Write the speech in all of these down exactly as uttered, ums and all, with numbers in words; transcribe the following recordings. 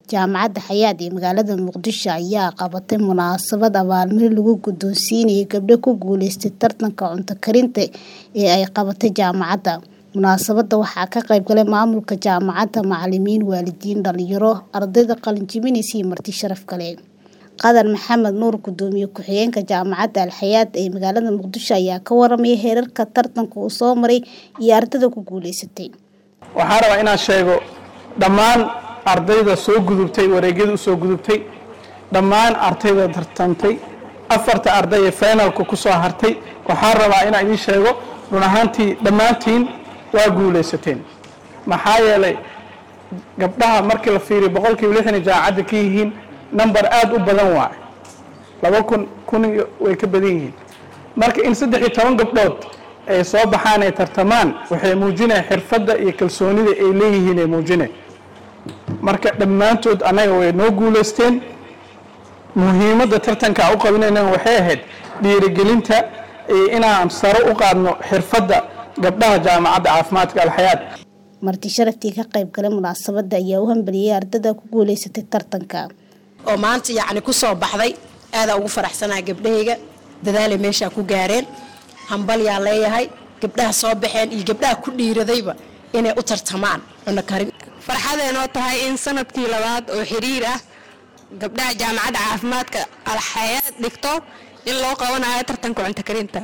Jaamacadda Xayaat ee magaalada Muqdisho ayaa qabatay munaasabad abaalmarin lagu guddoonsiinayo gabdho ku guuleystay tartanka cunto karinta ee ay qabatay jaamacadda. Munaasabadda waxaa ka qayb galay maamulka jaamacadda, macallimiin, waalidiin, dhalinyaro, ardayda qalin jebinaysa iyo marti sharaf kale. Qadar Maxamed Nuur, Gudoomiye ku-xigeenka Jaamacadda Al Xayaat ee magaalada Muqdisho, ayaa ka warramay heerarka tartanka uu soo maray iyo ardayda ku guuleysatay. Waxaan rabaa inaan sheego dhammaan ardayda soo gudubtay wareegyada soo gudubtay, dhammaan ardayda tartantay, afarta arday ee finalka ku soo hartay. Waxaan rabaa inaan idin sheego run ahaantii dhammaantiin waa guuleysateen. Maxaa yeelay gabdhaha markii la fiiriyo boqolkiiba lixdan jaamacadda ka yihiin number aad u badan waa laba kun kun way ka badan yihiin. Marka in saddex iyo toban gabdhood ay soo baxaan ay tartamaan waxay muujinayaan xirfadda iyo kalsoonida ay leeyihiin ay muujinayaan. Marka dhammaantood anaga way noo guuleysteen. Muhiimadda tartanka u qabanayna waxay ahayd dhiirigelinta inaan sare u qaadno xirfadda gabdhaha jaamacadda caafimaadka Al Xayaat. Marti sharaftii ka qayb galay munaasabadda ayaa u hambaliyay ardayda ku guuleysatay tartanka oo maanta yacni ku soo baxday. aad ugu faraxsanahay gabdhahayga dadaal ay meesha ku gaareen. hambal yaa leeyahay gabdhaha soo baxeen iyo gabdhaha ku dhiiradayba inay u tartamaan cunno karin. farxadeenoo tahay in sanadkii labaad oo xiriir ah gabdhaha jaamacadda caafimaadka Al Xayaat dhigto in loo qabanayo tartanka cunto karinta.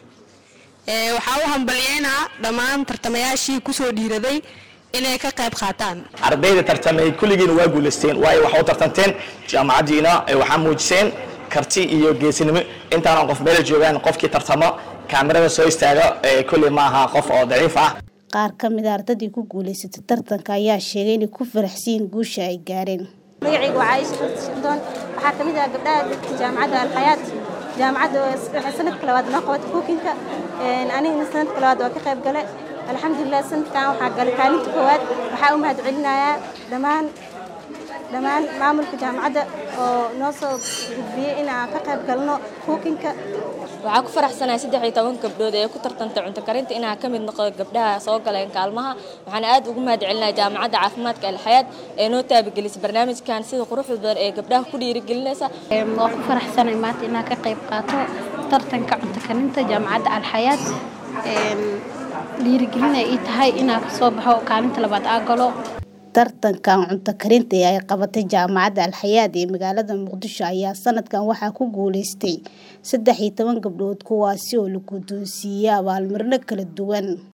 ee waxaa u hambalyeynaa dhammaan tartamayaashii ku soo dhiiraday inay ka qayb qaataan. ardayda tartamay kulligiina waa guuleysteen waayo waxa u tartanteen jaamacaddiina waxaa muujiseen karti iyo geesinimo. intaan qof meel joogaan qofkii tartamo kaamirada soo istaaga kulli ma aha qof oo daciif ah. qaar ka mid ah ardayda ku guuleysatay tartanka ayaa sheegay in ku faraxsiin guusha ay gaareen. magacaygu waa Aisha Shindon, waxaa ka mid ah gabdhaha jaamacadda Al Xayaat. jaamacadda waxay sanadka labaad noo qabatay cookinka, anigana sanadka labaad waa ka qayb galay. alxamdulilah sanadkan waxaa galay kaalinta koowaad. waxaa u mahad celinayaa dhammaan dhammaan maamulka jaamacadda oo noo soo gudbiyey inaan ka qayb galno cookinka. waxaa ku faraxsanahay saddex iyo toban gabdhood ee ku tartantay cunto karinta inaan ka mid noqdo gabdhaha soo galeen kaalmaha. waxaan aad ugu mahad celinayaa jaamacadda caafimaadka Al Xayaat ee noo taabagelisay barnaamijkan sida quruxda badan ee gabdhaha ku dhiirigelinaysa. waan ku faraxsanahay maanta inaan ka qayb qaato tartanka cunto karinta jaamacadda Al Xayaat. dhiirigelin ay tahay inaan ka soo baxo kaalinta labaad aa galo. tartankan cunto karinta ee ay qabatay jaamacadda Al Xayaat ee magaalada Muqdisho ayaa sanadkan waxaa ku guuleystay saddex iyo toban gabdhood kuwaasi oo la guddoonsiiyay abaalmarino kala duwan.